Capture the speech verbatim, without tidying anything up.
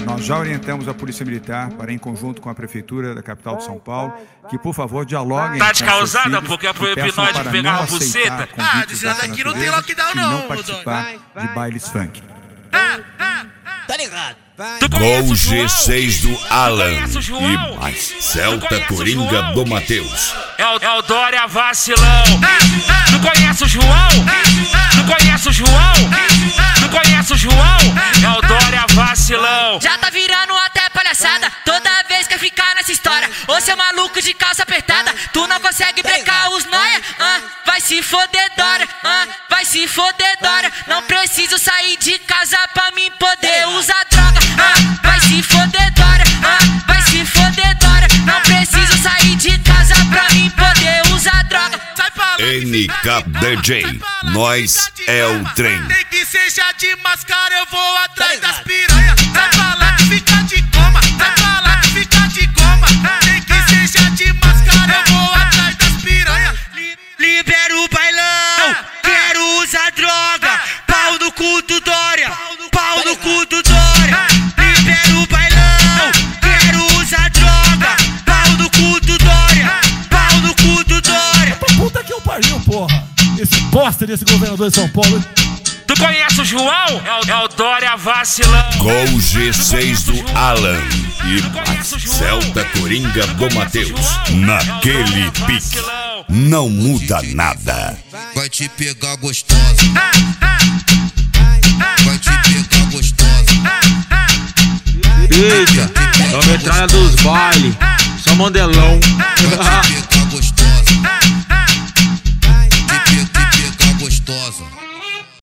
nós já orientamos a Polícia Militar para, em conjunto com a Prefeitura da capital de São Paulo, que, por favor, dialoguem tá com descausada porque a proibinóide de pegar uma buceta. Ah, dizendo aqui não tem lockdown não, não participar de bailes funk. Tá ligado? Gol G seis do Alan e mais Celta Coringa do Matheus. É o, é o Dória vacilão. Tu conhece o João? Tu conhece o João? Tu conhece o João? É o Dória vacilão. Já tá virando até palhaçada toda vez que ficar nessa história. Ô seu maluco de calça apertada, tu não consegue brecar os noia. Ah, vai se foder Dória, ah, vai se foder Dória. Não preciso sair de casa pra mim poder usar droga. Ah, vai se foder Dória, ah, vai se foder Dória. Não preciso sair de casa pra mim poder usar droga. N K D J, nós é o trem. Nem que seja de máscara, eu vou atrás das piranha. Vai falar que fica de goma, vai falar que fica de goma. Nem que seja de máscara, eu vou atrás das piranha. Libera o bailão, quero usar droga. Pau no cu do Dória, pau no cu do Dória. Libera o bailão, quero usar droga. Pau no cu do Dória, pau no cu do Dória. Puta que eu pariu, porra. Esse bosta desse governador de São Paulo. Tu conhece o João? É o, é o Dória vacilão. Gol G seis do Alan e mais Celta Coringa do Matheus. Naquele pique, não muda nada. Vai te pegar gostosa, vai te pegar gostosa. Eita, é a metralha dos bailes, só mandelão. Vai te pegar